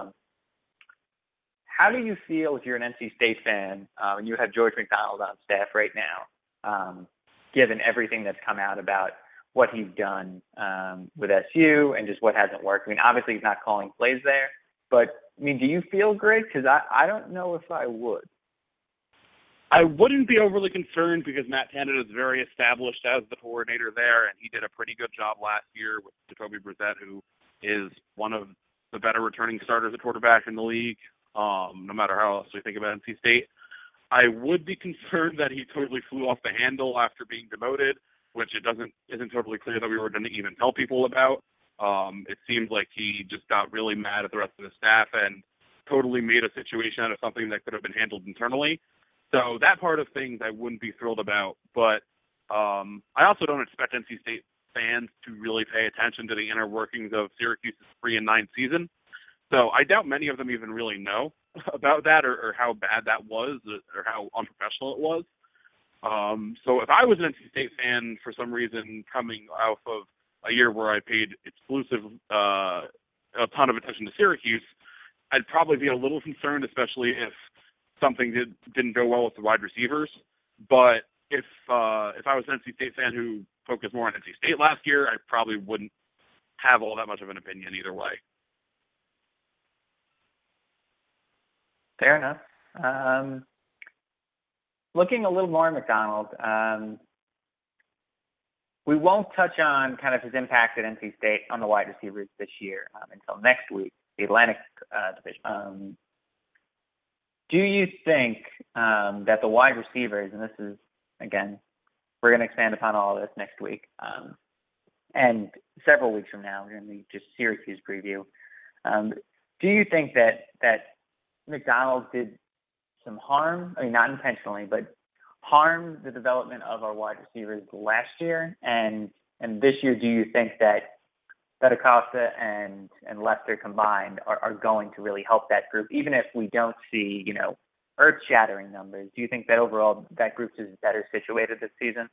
How do you feel if you're an NC State fan and you have George McDonald on staff right now, given everything that's come out about what he's done with SU and just what hasn't worked? I mean, obviously he's not calling plays there, but I mean, do you feel great? Because I don't know if I would. I wouldn't be overly concerned because Matt Canada is very established as the coordinator there, and he did a pretty good job last year with Jacoby Brissett, who is one of the better returning starters at quarterback in the league, no matter how else we think about NC State. I would be concerned that he totally flew off the handle after being demoted, which isn't totally clear that we were going to even tell people about. It seems like he just got really mad at the rest of the staff and totally made a situation out of something that could have been handled internally. So that part of things I wouldn't be thrilled about. But I also don't expect NC State fans to really pay attention to the inner workings of Syracuse's 3-9 season. So I doubt many of them even really know about that or how bad that was or how unprofessional it was. So if I was an NC State fan for some reason coming out of a year where I paid exclusive a ton of attention to Syracuse, I'd probably be a little concerned, especially if something didn't go well with the wide receivers. But if I was an NC State fan who focused more on NC State last year, I probably wouldn't have all that much of an opinion either way. Fair enough. Looking a little more at McDonald, we won't touch on kind of his impact at NC State on the wide receivers this year until next week, the Atlantic Division. Do you think that the wide receivers, and this is, again, we're going to expand upon all of this next week, and several weeks from now, we're going to be just Syracuse preview. Do you think that McDonald did some harm? I mean, not intentionally, but harm the development of our wide receivers last year, and this year, do you think that that Acosta and Lester combined are going to really help that group, even if we don't see, earth-shattering numbers. Do you think that overall that group is better situated this season?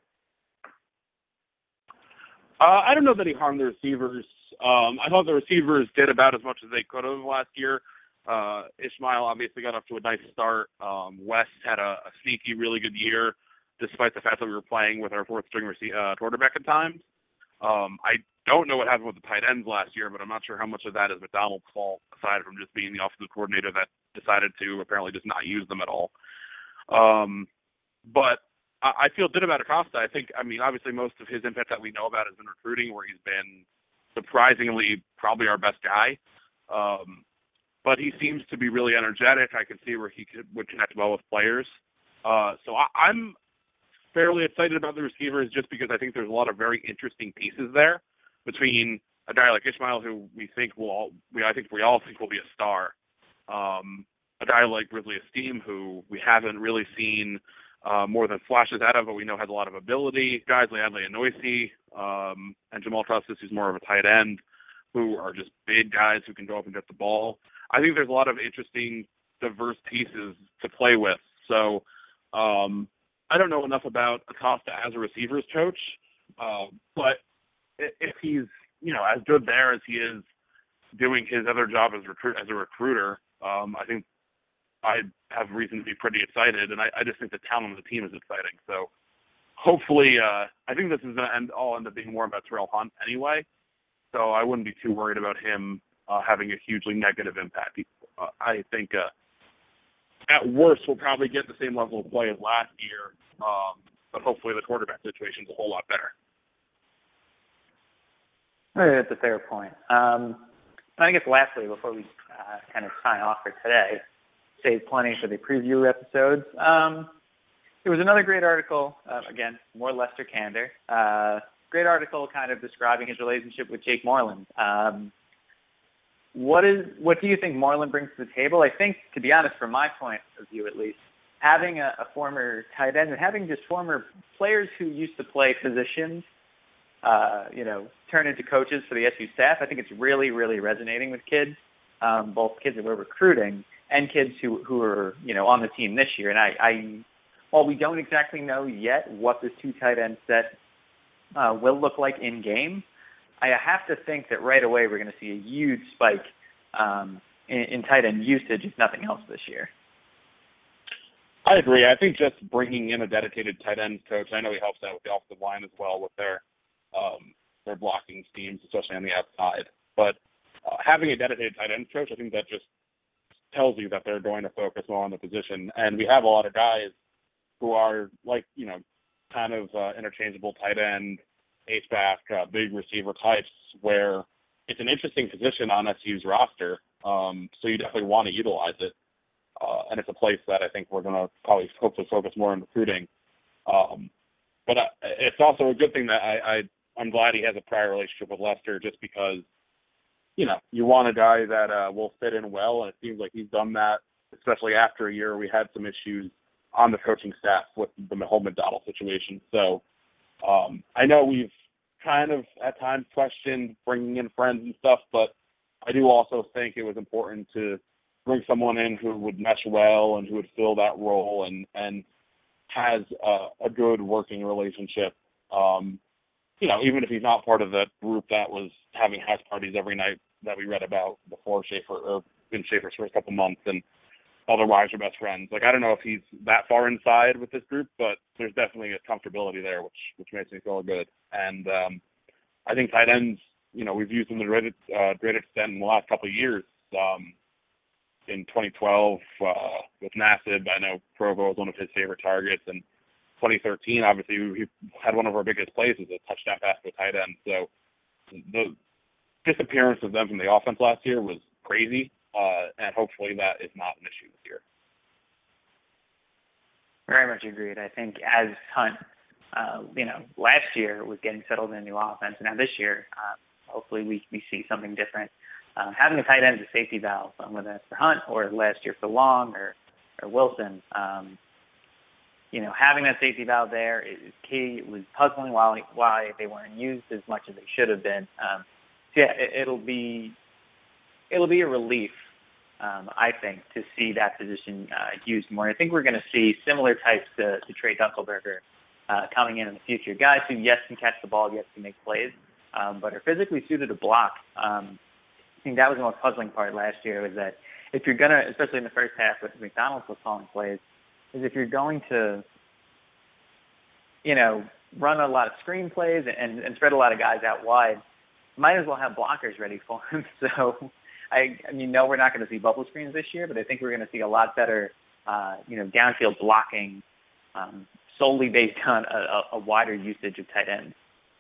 I don't know that he harmed the receivers. I thought the receivers did about as much as they could have last year. Ishmael obviously got off to a nice start. Wes had a sneaky, really good year, despite the fact that we were playing with our fourth-string quarterback at times. I don't know what happened with the tight ends last year, but I'm not sure how much of that is McDonald's fault, aside from just being the offensive coordinator that decided to apparently just not use them at all. But I feel good about Acosta. I think, obviously most of his impact that we know about has been recruiting, where he's been surprisingly probably our best guy. But he seems to be really energetic. I can see where he would connect well with players. So I'm fairly excited about the receivers just because I think there's a lot of very interesting pieces there between a guy like Ishmael, who we all think will be a star. A guy like Grizzly Esteem, who we haven't really seen more than flashes out of, but we know has a lot of ability. Guys like Adley Anoisi and Jamal Trustis, who's more of a tight end, who are just big guys who can go up and get the ball. I think there's a lot of interesting, diverse pieces to play with. So I don't know enough about Acosta as a receivers coach, but if he's as good there as he is doing his other job as a recruiter, I think I have reason to be pretty excited, and I just think the talent of the team is exciting. So hopefully, I think this is going to end up being more about Terrell Hunt anyway, so I wouldn't be too worried about him having a hugely negative impact. I think at worst we'll probably get the same level of play as last year, but hopefully the quarterback situation is a whole lot better. That's a fair point. I guess lastly, before we kind of sign off for today, save plenty for the preview episodes. There was another great article, again, more Lester Candor. Great article kind of describing his relationship with Jake Moreland. What do you think Moreland brings to the table? I think, to be honest, from my point of view at least, having a former tight end and having just former players who used to play positions, turn into coaches for the SU staff, I think it's really, really resonating with kids, both kids that we're recruiting and kids who are, on the team this year. And while we don't exactly know yet what this two tight end set will look like in game, I have to think that right away we're going to see a huge spike in tight end usage, if nothing else, this year. I agree. I think just bringing in a dedicated tight end coach, I know he helps out with the offensive line as well with their blocking schemes, especially on the outside. But having a dedicated tight end coach, I think that just tells you that they're going to focus more on the position. And we have a lot of guys who are kind of interchangeable tight end, H-back, big receiver types, where it's an interesting position on SU's roster. So you definitely want to utilize it. And it's a place that I think we're going to probably hopefully focus more on recruiting. But it's also a good thing that I'm glad he has a prior relationship with Lester, just because, you want a guy that will fit in well, and it seems like he's done that, especially after a year we had some issues on the coaching staff with the whole McDonald situation. So I know we've kind of at times questioned bringing in friends and stuff, but I do also think it was important to bring someone in who would mesh well and who would fill that role and has a good working relationship. Even if he's not part of that group that was having house parties every night that we read about before Schaefer, or in Schaefer's first couple months, and all their wives are best friends. I don't know if he's that far inside with this group, but there's definitely a comfortability there, which makes me feel good. And I think tight ends, we've used them to a great extent in the last couple of years. In 2012 with Nassib, I know Provo was one of his favorite targets, and 2013, obviously, he had one of our biggest plays as a touchdown pass to a tight end. So the disappearance of them from the offense last year was crazy, and hopefully that is not an issue this year. Very much agreed. I think as Hunt, last year was getting settled in a new offense, and now this year, hopefully we see something different. Having a tight end as a safety valve, whether that's for Hunt or last year for Long or Wilson, having that safety valve there is key. It was puzzling why they weren't used as much as they should have been. yeah, it'll be a relief, I think, to see that position used more. I think we're going to see similar types to Trey Dunkelberger coming in the future. Guys who, yes, can catch the ball, yes, can make plays, but are physically suited to block. I think that was the most puzzling part last year, was that if you're going to, especially in the first half with McDonald's was calling plays, is if you're going to, run a lot of screen plays and spread a lot of guys out wide, might as well have blockers ready for him. So no, we're not going to see bubble screens this year, but I think we're going to see a lot better, downfield blocking solely based on a wider usage of tight ends.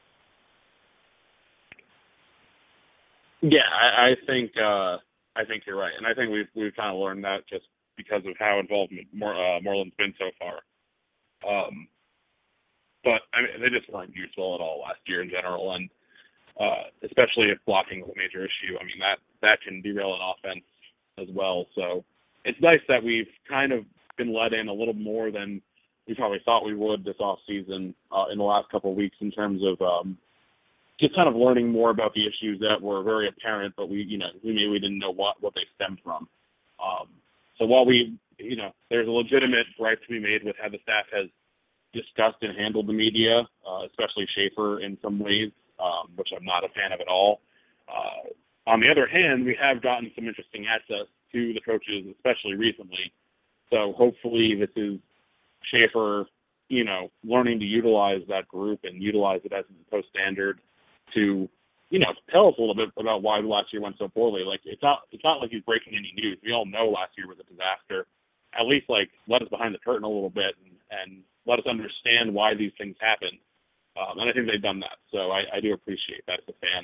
Yeah, I think you're right, and I think we've kind of learned that just because of how involved Moreland's been so far. But I mean, they just weren't useful at all last year in general, and especially if blocking is a major issue. I mean, that can derail an offense as well. So it's nice that we've kind of been let in a little more than we probably thought we would this offseason in the last couple of weeks in terms of just kind of learning more about the issues that were very apparent, but we didn't know what they stemmed from. So while there's a legitimate gripe to be made with how the staff has discussed and handled the media, especially Schaefer in some ways, which I'm not a fan of at all. On the other hand, we have gotten some interesting access to the coaches, especially recently. So hopefully this is Schaefer, learning to utilize that group and utilize it as a post standard to, tell us a little bit about why last year went so poorly. Like it's not like he's breaking any news. We all know last year was a disaster. At least let us behind the curtain a little bit and let us understand why these things happen. And I think they've done that. So I do appreciate that as a fan.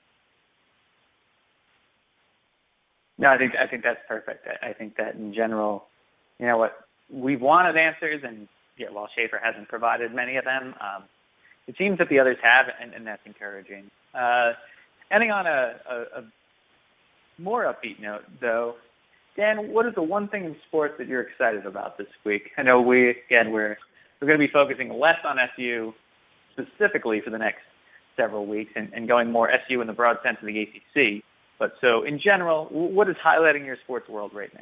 No, I think that's perfect. I think that in general, we've wanted answers, and while Schaefer hasn't provided many of them, it seems that the others have, and that's encouraging. Ending on a more upbeat note, though, Dan, what is the one thing in sports that you're excited about this week? I know we're going to be focusing less on SU specifically for the next several weeks and going more SU in the broad sense of the ACC. But so in general, what is highlighting your sports world right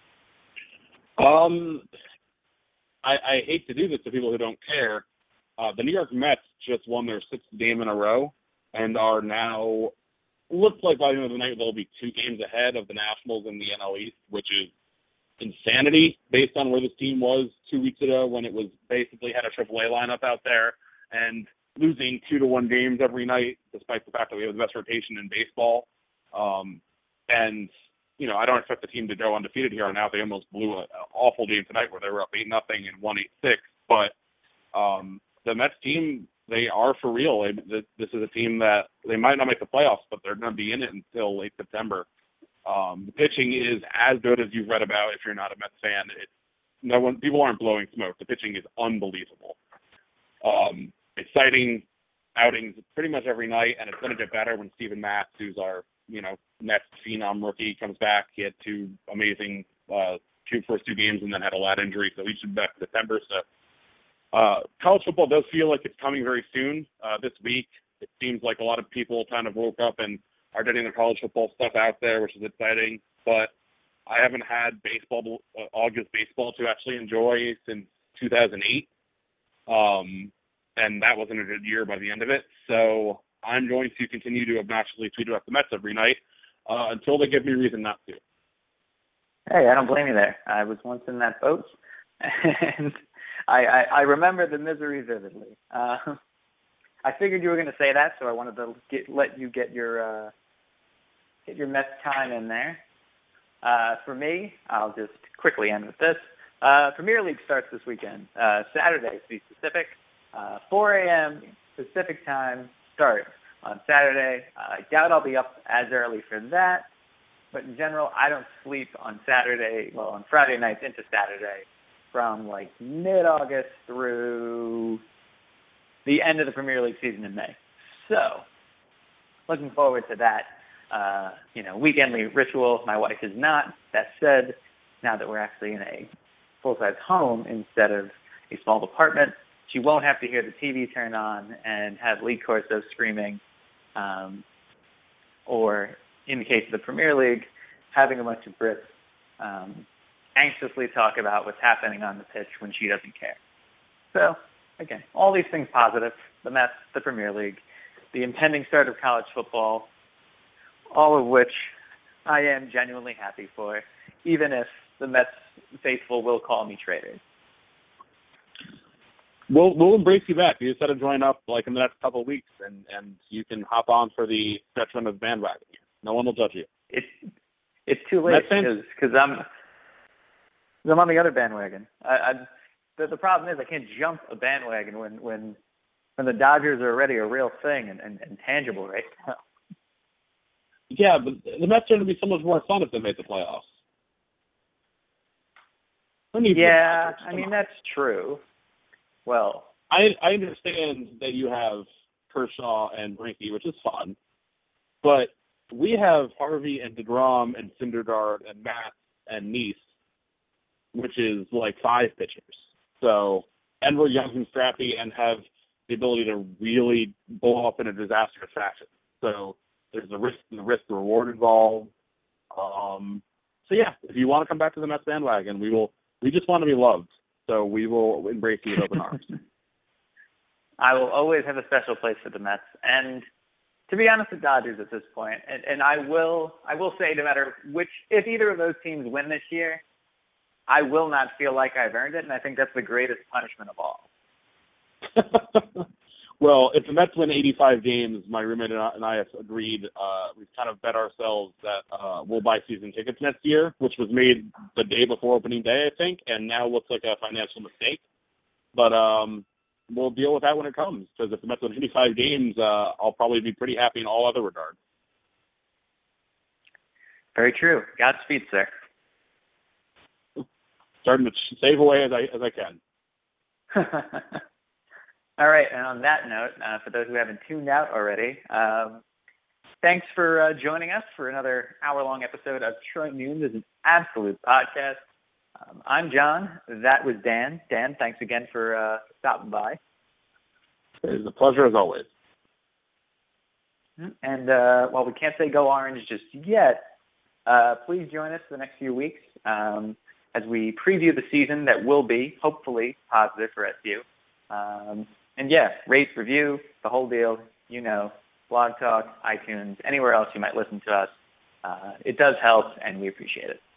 now? I hate to do this to people who don't care. The New York Mets just won their 6th game in a row and are now, looks like by the end of the night they'll be 2 games ahead of the Nationals in the NL East, which is insanity based on where this team was 2 weeks ago when it was basically had a AAA lineup out there and losing 2-1 games every night, despite the fact that we have the best rotation in baseball. And I don't expect the team to go undefeated here on out. They almost blew an awful game tonight where they were up 8-0 and won 8-6. But the Mets team, they are for real. This is a team that they might not make the playoffs, but they're going to be in it until late September. The pitching is as good as you've read about if you're not a Mets fan. People aren't blowing smoke. The pitching is unbelievable. Exciting outings pretty much every night, and it's going to get better when Steven Matz, who's our next phenom rookie, comes back. He had 2 amazing first 2 games and then had a lat injury, so he should be back in September. So college football does feel like it's coming very soon. This week, it seems like a lot of people kind of woke up and are getting the college football stuff out there, which is exciting. But I haven't had baseball, August baseball, to actually enjoy since 2008. And that wasn't a good year by the end of it. So I'm going to continue to obnoxiously tweet about the Mets every night until they give me reason not to. Hey, I don't blame you there. I was once in that boat, and I remember the misery vividly. I figured you were going to say that, so I wanted to let you get your Mets time in there. For me, I'll just quickly end with this. Premier League starts this weekend, Saturday to be specific. 4 a.m. Pacific time start on Saturday. I doubt I'll be up as early for that, but in general, I don't sleep on Friday nights into Saturday from mid-August through the end of the Premier League season in May. So, looking forward to that, weekendly ritual. My wife is not. That said, now that we're actually in a full-size home instead of a small apartment, she won't have to hear the TV turn on and have Lee Corso screaming or in the case of the Premier League, having a bunch of Brits anxiously talk about what's happening on the pitch when she doesn't care. So, again, all these things positive, the Mets, the Premier League, the impending start of college football, all of which I am genuinely happy for, even if the Mets faithful will call me traitors. We'll embrace you back. You just got to join up like in the next couple of weeks, and you can hop on for the veteran of bandwagon. No one will judge you. It's too late because I'm on the other bandwagon. The problem is I can't jump a bandwagon when the Dodgers are already a real thing and tangible right now. Yeah, but the Mets are going to be so much more fun if they make the playoffs. Yeah, I mean, that's true. Well, I understand that you have Kershaw and Greinke, which is fun, but we have Harvey and DeGrom and Syndergaard and Matt and Neese, which is like 5 pitchers. So, and we're young and scrappy and have the ability to really blow up in a disastrous fashion. So there's the risk reward involved. So yeah, if you want to come back to the Mets bandwagon, we just want to be loved. So we will embrace you with open arms. I will always have a special place for the Mets, and to be honest, the Dodgers at this point. And I will say, no matter if either of those teams win this year, I will not feel like I've earned it, and I think that's the greatest punishment of all. Well, if the Mets win 85 games, my roommate and I have agreed, we've kind of bet ourselves that we'll buy season tickets next year, which was made the day before opening day, I think, and now looks like a financial mistake. But we'll deal with that when it comes, because if the Mets win 85 games, I'll probably be pretty happy in all other regards. Very true. Godspeed, sir. Starting to save away as I can. All right, and on that note, for those who haven't tuned out already, thanks for joining us for another hour-long episode of Detroit Noon. This is an absolute podcast. I'm John. That was Dan. Dan, thanks again for stopping by. It's a pleasure as always. And while we can't say go Orange just yet, please join us the next few weeks as we preview the season that will be, hopefully, positive for SU. And yeah, rate, review, the whole deal, Blog Talk, iTunes, anywhere else you might listen to us. It does help, and we appreciate it.